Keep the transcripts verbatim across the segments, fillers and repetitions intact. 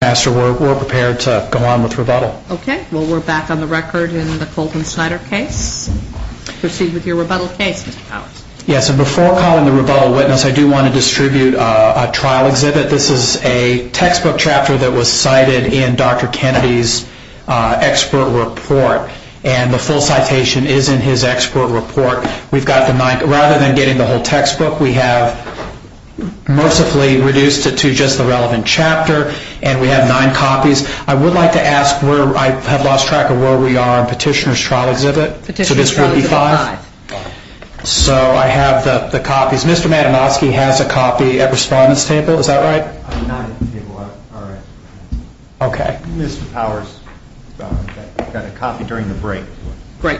Master, we're, we're prepared to go on with rebuttal. Okay. Well, we're back on the record in the Colton Snyder case. Proceed with your rebuttal case, Mister Powers. Yes, and before calling the rebuttal witness, I do want to distribute uh, a trial exhibit. This is a textbook chapter that was cited in Doctor Kennedy's uh, expert report, and the full citation is in his expert report. We've got the nine, rather than getting the whole textbook, we have mercifully reduced it to just the relevant chapter, and we have nine copies. I would like to ask where, I have lost track of where we are in Petitioner's trial exhibit. Petitioner's so this trial would be exhibit five? five. So I have the, the copies. Mister Madanowski has a copy at Respondent's table, is that right? I'm not at the table, all right. Okay. Mister Powers uh, got, got a copy during the break. Great.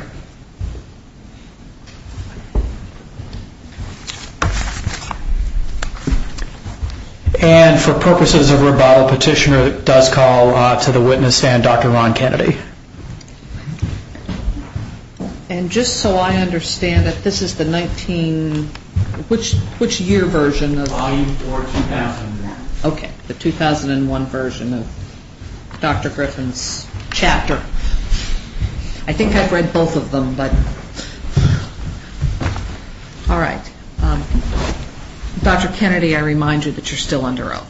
And for purposes of rebuttal, Petitioner does call uh, to the witness stand Doctor Ron Kennedy. And just so I understand it, this is the nineteen, which which year version of? Volume four, two thousand one. Okay, the two thousand one version of Doctor Griffin's chapter. I think I've read both of them, but all right. Um, Doctor Kennedy, I remind you that you're still under oath.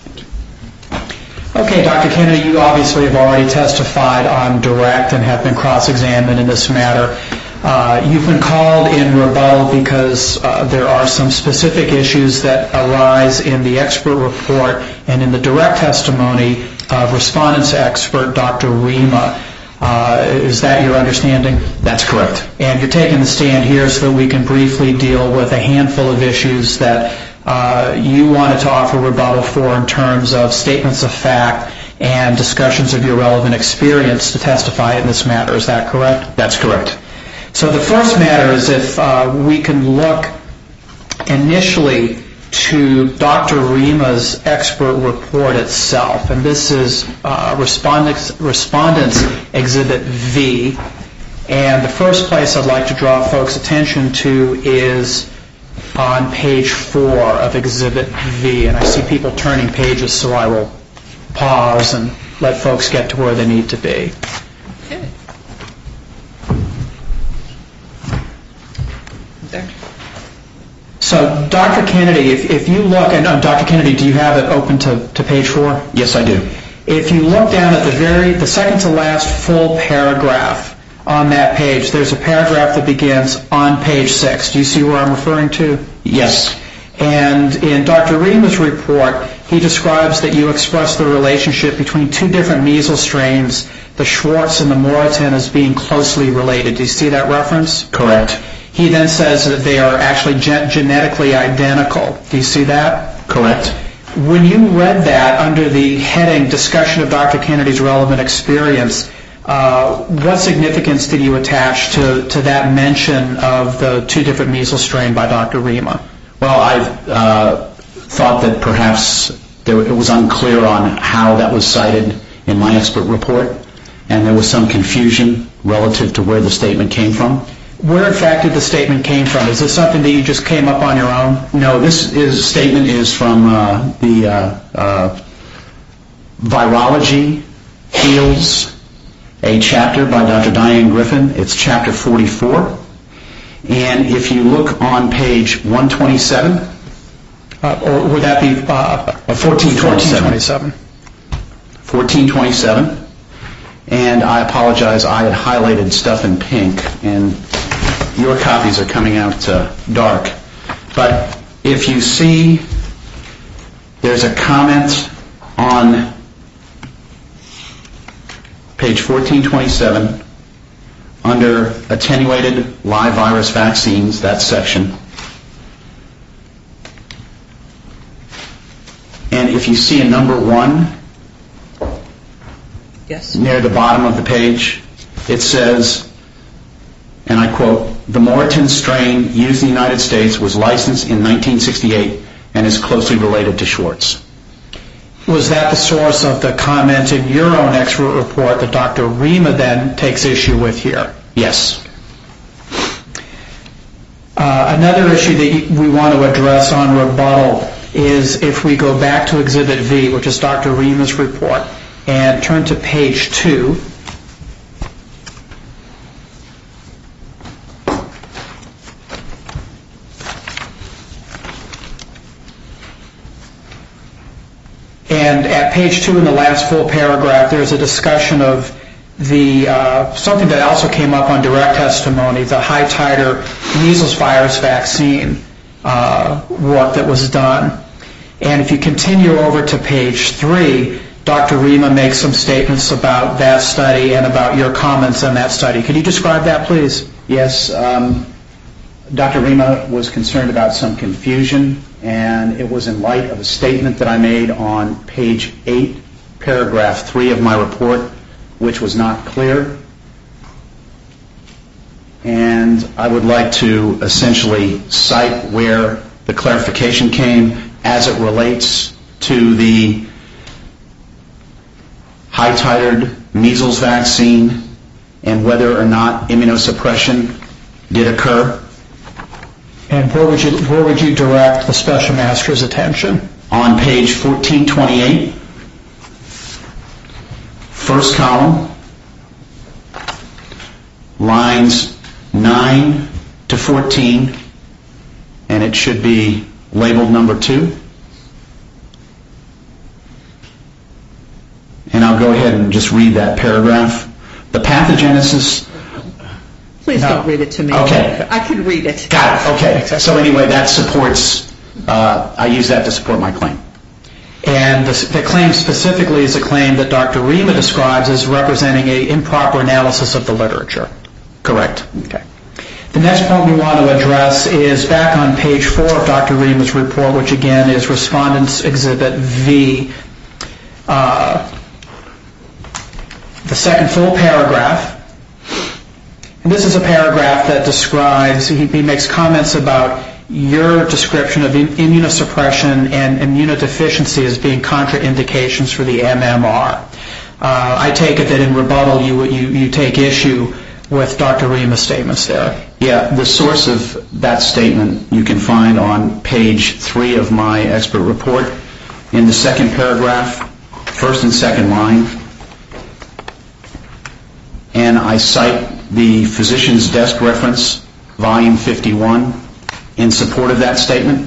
Okay, Doctor Kennedy, you obviously have already testified on direct and have been cross-examined in this matter. Uh, you've been called in rebuttal because uh, there are some specific issues that arise in the expert report and in the direct testimony of Respondent's expert, Doctor Rima. Uh, is that your understanding? That's correct. And you're taking the stand here so that we can briefly deal with a handful of issues that uh, you wanted to offer rebuttal for in terms of statements of fact and discussions of your relevant experience to testify in this matter. Is that correct? That's correct. So the first matter is if uh, we can look initially to Doctor Rima's expert report itself, and this is uh, Respondent's, Respondent's Exhibit V. And the first place I'd like to draw folks' attention to is on page four of Exhibit V. And I see people turning pages, so I will pause and let folks get to where they need to be. Okay. There. So, Doctor Kennedy, if, if you look, and uh, Doctor Kennedy, do you have it open to, to page four? Yes, I do. If you look down at the very, the second to last full paragraph on that page, there's a paragraph that begins on page six. Do you see where I'm referring to? Yes. And in Doctor Rima's report, he describes that you express the relationship between two different measles strains, the Schwartz and the Moreton, as being closely related. Do you see that reference? Correct. He then says that they are actually gen- genetically identical. Do you see that? Correct. When you read that under the heading Discussion of Doctor Kennedy's Relevant Experience, uh, what significance did you attach to, to that mention of the two different measles strain by Doctor Rima? Well, I uh, thought that perhaps there, it was unclear on how that was cited in my expert report, and there was some confusion relative to where the statement came from. Where, in fact, did the statement came from? Is this something that you just came up on your own? No, this is, statement is from uh, the uh, uh, Virology Heals, a chapter by Doctor Diane Griffin. It's chapter forty-four. And if you look on page one twenty-seven, Uh, or would that be uh, fourteen twenty-seven. fourteen twenty-seven? fourteen twenty-seven. And I apologize, I had highlighted stuff in pink, and your copies are coming out uh, dark. But if you see, there's a comment on page fourteen twenty-seven under attenuated live virus vaccines, that section. And if you see a number one, Yes. near the bottom of the page, it says, and I quote, "The Moreton strain used in the United States was licensed in nineteen sixty-eight and is closely related to Schwartz." Was that the source of the comment in your own expert report that Doctor Rima then takes issue with here? Yes. Uh, another issue that we want to address on rebuttal is if we go back to Exhibit V, which is Doctor Rima's report, and turn to page two. And at page two in the last full paragraph, there's a discussion of the uh, something that also came up on direct testimony, the high-titer measles virus vaccine uh, work that was done. And if you continue over to page three, Doctor Rima makes some statements about that study and about your comments on that study. Could you describe that, please? Yes. Um, Doctor Rima was concerned about some confusion, and it was in light of a statement that I made on page eight, paragraph three of my report, which was not clear. And I would like to essentially cite where the clarification came as it relates to the high-titered measles vaccine and whether or not immunosuppression did occur. And where would you where would you direct the special master's attention? On page fourteen twenty-eight, first column, lines nine to fourteen, and it should be labeled number two. And I'll go ahead and just read that paragraph. The pathogenesis... Please No. don't read it to me. Okay. I can read it. Got it, okay. So anyway, that supports, uh, I use that to support my claim. And the, the claim specifically is a claim that Doctor Rima describes as representing an improper analysis of the literature. Correct. Okay. The next point we want to address is back on page four of Doctor Rima's report, which again is Respondent's Exhibit V. Uh, the second full paragraph. And this is a paragraph that describes, he, he makes comments about your description of immunosuppression and immunodeficiency as being contraindications for the M M R. Uh, I take it that in rebuttal you, you, you take issue with Doctor Rima's statements there. Yeah, the source of that statement you can find on page three of my expert report in the second paragraph, first and second line. And I cite the physician's desk reference, volume fifty-one, in support of that statement.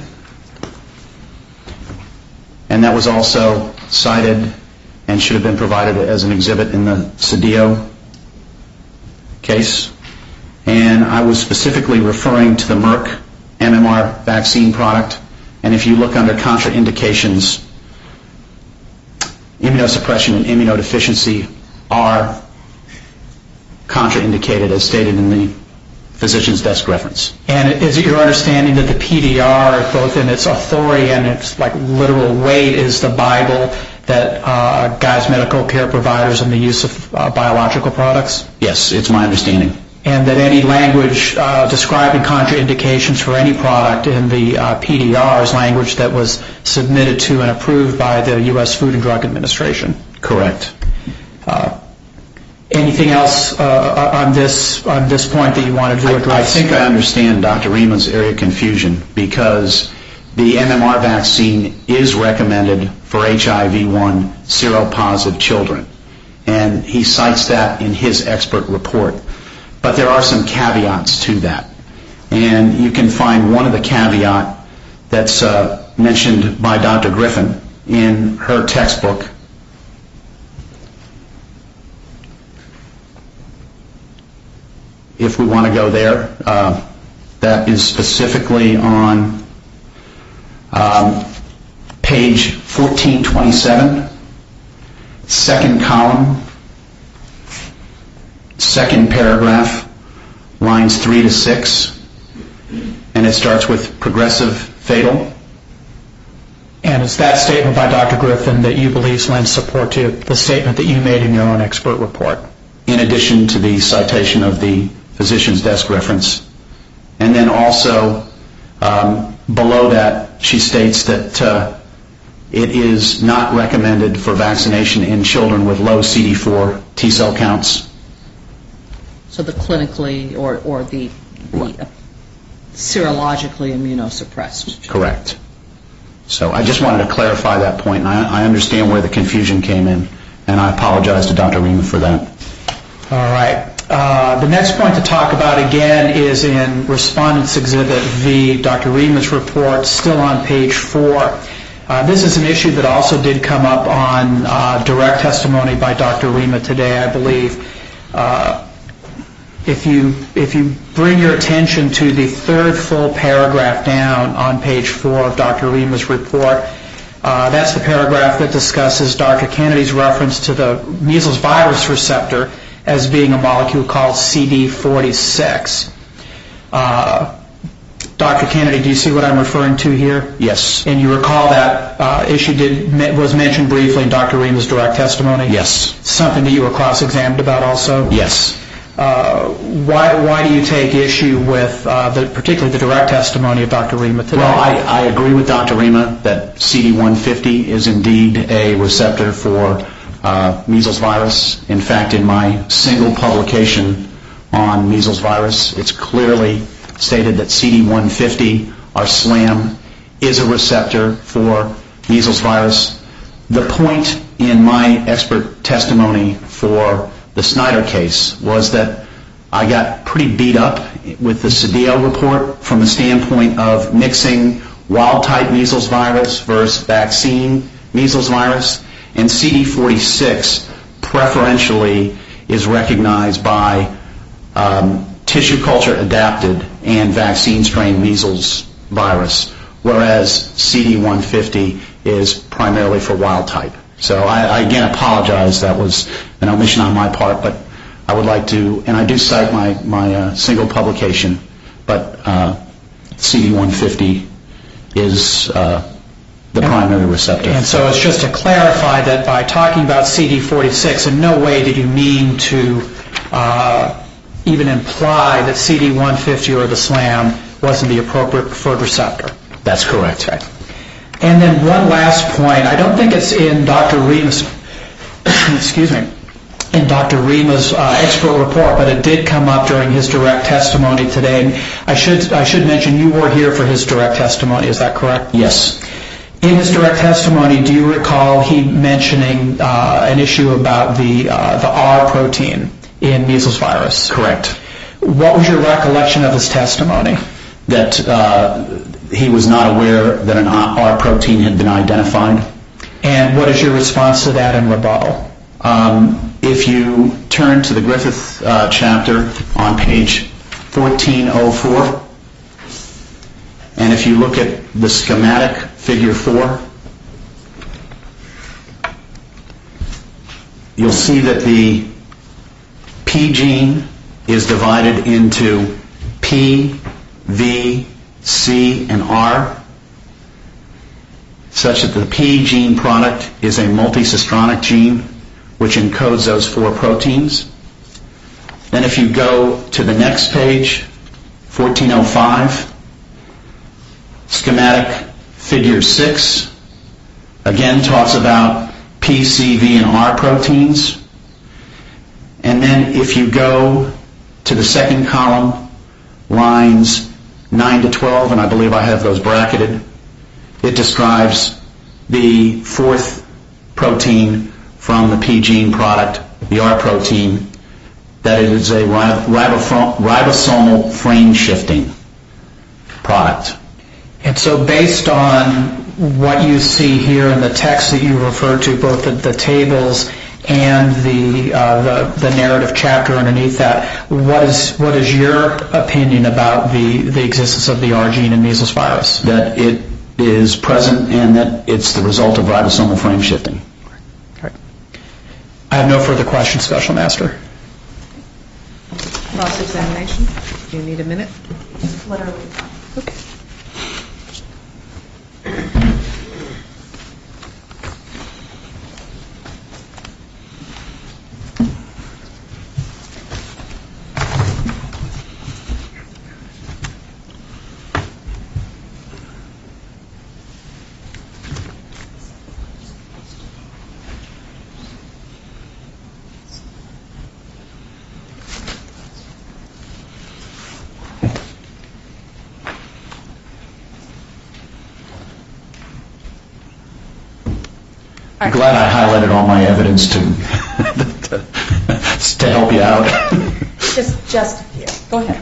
And that was also cited and should have been provided as an exhibit in the Cedillo case. And I was specifically referring to the Merck M M R vaccine product. And if you look under contraindications, immunosuppression and immunodeficiency are contraindicated as stated in the physician's desk reference. And is it your understanding that the P D R, both in its authority and its like literal weight, is the Bible that uh, guides medical care providers in the use of uh, biological products? Yes, it's my understanding. And that any language uh, describing contraindications for any product in the uh, P D R is language that was submitted to and approved by the U S Food and Drug Administration? Correct. Uh, anything else uh, on this on this point that you wanted to address? I, I think I understand Doctor Rima's area of confusion because the M M R vaccine is recommended for H I V one seropositive children. And he cites that in his expert report. But there are some caveats to that. And you can find one of the caveat that's uh, mentioned by Doctor Griffin in her textbook. If we want to go there, uh, that is specifically on um, page fourteen twenty-seven, second column, second paragraph, lines three to six, and it starts with progressive fatal. And it's that statement by Doctor Griffin that you believe lends support to the statement that you made in your own expert report? In addition to the citation of the physician's desk reference. And then also um, below that she states that uh, it is not recommended for vaccination in children with low C D four T cell counts. So the clinically or, or the, the serologically immunosuppressed. Correct. So I just wanted to clarify that point, and I, I understand where the confusion came in, and I apologize to Doctor Rima for that. All right. Uh, the next point to talk about again is in Respondent's Exhibit V, Doctor Rima's report, still on page four. Uh, this is an issue that also did come up on uh, direct testimony by Doctor Rima today, I believe. Uh, if you if you bring your attention to the third full paragraph down on page four of Doctor Rima's report, uh, that's the paragraph that discusses Doctor Kennedy's reference to the measles virus receptor as being a molecule called C D forty-six. Uh, Doctor Kennedy, do you see what I'm referring to here? Yes. And you recall that uh, issue did was mentioned briefly in Doctor Rima's direct testimony? Yes. Something that you were cross-examined about also? Yes. Uh, why why do you take issue with uh, the, particularly the direct testimony of Doctor Rima today? Well, I, I agree with Doctor Rima that C D one fifty is indeed a receptor for Uh, measles virus. In fact, in my single publication on measles virus, it's clearly stated that C D one fifty, or SLAM, is a receptor for measles virus. The point in my expert testimony for the Snyder case was that I got pretty beat up with the Cedillo report from the standpoint of mixing wild-type measles virus versus vaccine measles virus. And C D forty-six preferentially is recognized by um, tissue culture adapted and vaccine strain measles virus, whereas C D one fifty is primarily for wild type. So I, I again apologize, that was an omission on my part, but I would like to, and I do cite my, my uh, single publication, but uh, C D one fifty is uh, the primary receptor. And so it's just to clarify that by talking about C D forty-six, in no way did you mean to uh, even imply that C D one fifty or the SLAM wasn't the appropriate preferred receptor. That's correct. Okay. And then one last point. I don't think it's in Doctor Rima's, excuse me, in Doctor Rima's uh, expert report, but it did come up during his direct testimony today. And I should I should mention you were here for his direct testimony. Is that correct? Yes. In his direct testimony, do you recall he mentioning uh, an issue about the uh, the R protein in measles virus? Correct. What was your recollection of his testimony? That uh, he was not aware that an R protein had been identified. And what is your response to that in rebuttal? Um, if you turn to the Griffith uh, chapter on page fourteen oh four, and if you look at the schematic, figure four, you'll see that the P gene is divided into P, V, C, and R, such that the P gene product is a multicistronic gene which encodes those four proteins. Then if you go to the next page, fourteen oh five, schematic figure six, again talks about P, C, V, and R proteins. And then if you go to the second column, lines nine to twelve, and I believe I have those bracketed, it describes the fourth protein from the P gene product, the R protein, that it is a ribosomal frame shifting product. And so based on what you see here in the text that you referred to, both the, the tables and the, uh, the the narrative chapter underneath that, what is what is your opinion about the, the existence of the R gene in measles virus? That it is present and that it's the result of ribosomal frame shifting. Right. I have no further questions, Special Master. Cross-examination. Do you need a minute? Literally. Okay. I'm glad I highlighted all my evidence to to help you out. Just, just a few. Go ahead.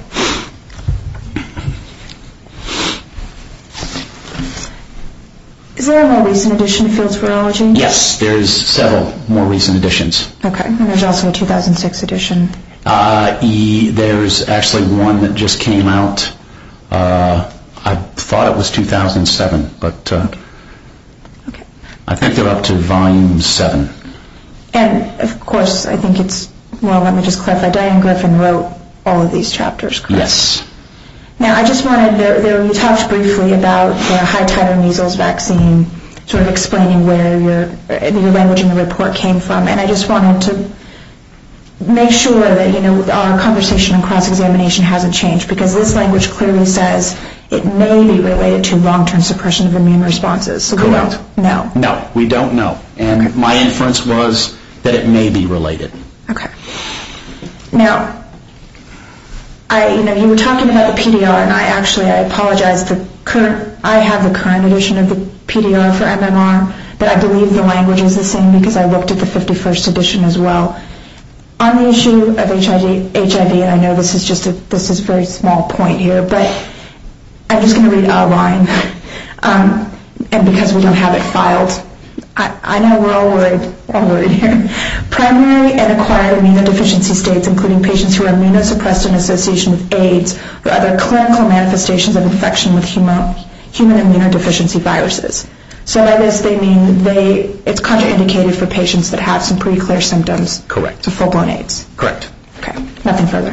Is there a more recent addition to Fields Virology? Yes, there's several more recent additions. Okay, and there's also a two thousand six edition. Uh, e, there's actually one that just came out. Uh, I thought it was two thousand seven, but uh, Okay. I think they're up to volume seven. And of course, I think it's, well, let me just clarify, Diane Griffin wrote all of these chapters, correct? Yes. Now, I just wanted, there, there, you talked briefly about the high titer measles vaccine, sort of explaining where your, your language in the report came from, and I just wanted to make sure that, you know, our conversation and cross-examination hasn't changed, because this language clearly says it may be related to long-term suppression of immune responses. So Correct. we don't know. No, we don't know. And Okay. my inference was that it may be related. Okay. Now, I, you know, you were talking about the P D R, and I actually, I apologize, the current, I have the current edition of the P D R for M M R, but I believe the language is the same because I looked at the fifty-first edition as well. On the issue of H I V, H I V, and I know this is just a, this is a very small point here, but I'm just going to read a line, um, and because we don't have it filed, I, I know we're all worried, all worried here. Primary and acquired immunodeficiency states, including patients who are immunosuppressed in association with AIDS or other clinical manifestations of infection with human, human immunodeficiency viruses. So by this they mean they, it's contraindicated for patients that have some pretty clear symptoms Correct. of full-blown AIDS. Correct. Okay, nothing further.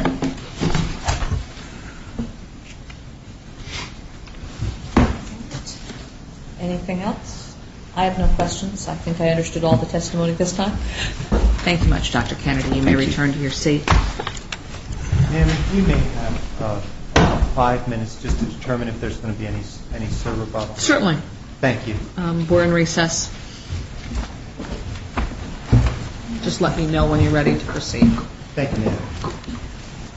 Anything else? I have no questions. I think I understood all the testimony this time. Thank you much, Doctor Kennedy. You may Thank you. return to your seat. And we may have uh, five minutes just to determine if there's going to be any any sir rebuttal. Certainly. Thank you. Um, we're in recess. Just let me know when you're ready to proceed. Thank you, ma'am.